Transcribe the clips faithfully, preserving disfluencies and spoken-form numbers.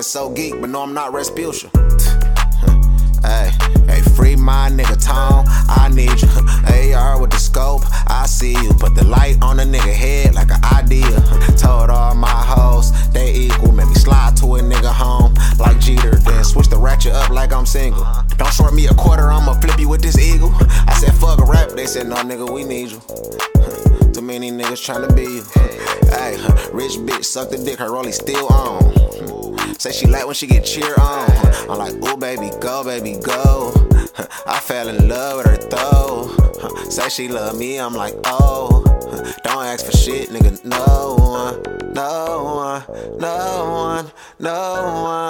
nigga so geek, but no, I'm not Rasputia. Hey, hey, free my nigga Tone, I need you. A R with the scope, I see you. Put the light on a nigga head like an idea. Told all my hoes, they equal. Make me slide to a nigga home like Jeter. Then switch the ratchet up like I'm single. Don't short me a quarter, I'ma flip you with this eagle. I said fuck a rap, they said no nigga, we need you. Too many niggas tryna be you. Hey, rich bitch suck the dick, her rollie still on. Say she like when she get cheer on. I'm like, ooh baby, go baby, go. I fell in love with her though. Say she love me, I'm like, oh. Don't ask for shit, nigga, no one, no one, no one, no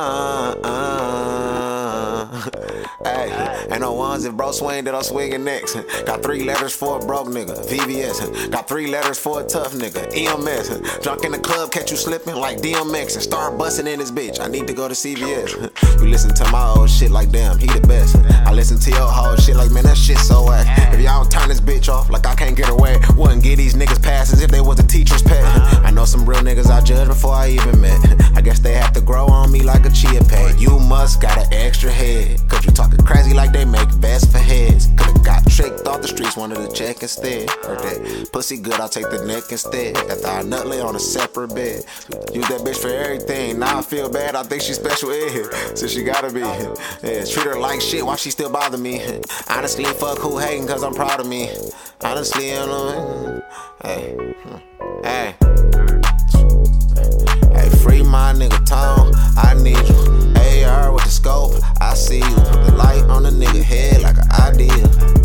one. Hey, ain't no ones if bro swing that I'm swinging next. Got three letters for a broke nigga, V V S. Got three letters for a tough nigga, E M S. Drunk in the club, catch you slipping like D M X and start busting in this bitch. I need to go to C V S. You listen to my old shit like damn, he the best. I listen to your whole shit like man, that shit so whack. If y'all don't turn this bitch off like I can't get away, wouldn't give these niggas passes if they was a teacher's pet. I know some real niggas I judge before I even met. I guess they have to grow on me like a chia pet. You must got an extra head, cause you talking crazy like they make vests for heads. Could've got tricked off the streets, wanted to check instead. Heard that pussy good, I'll take the neck instead. After I nut lay on a separate bed. Use that bitch for everything, now I feel bad, I think she special ed. So she gotta be, yeah, treat her like shit, why she still bother me? Honestly, fuck who hating, cause I'm proud of me. Honestly, you know, hey, hey, hey, free my nigga Tone, I need you. A R with the scope, I see you. Put the light on a nigga head like an idea.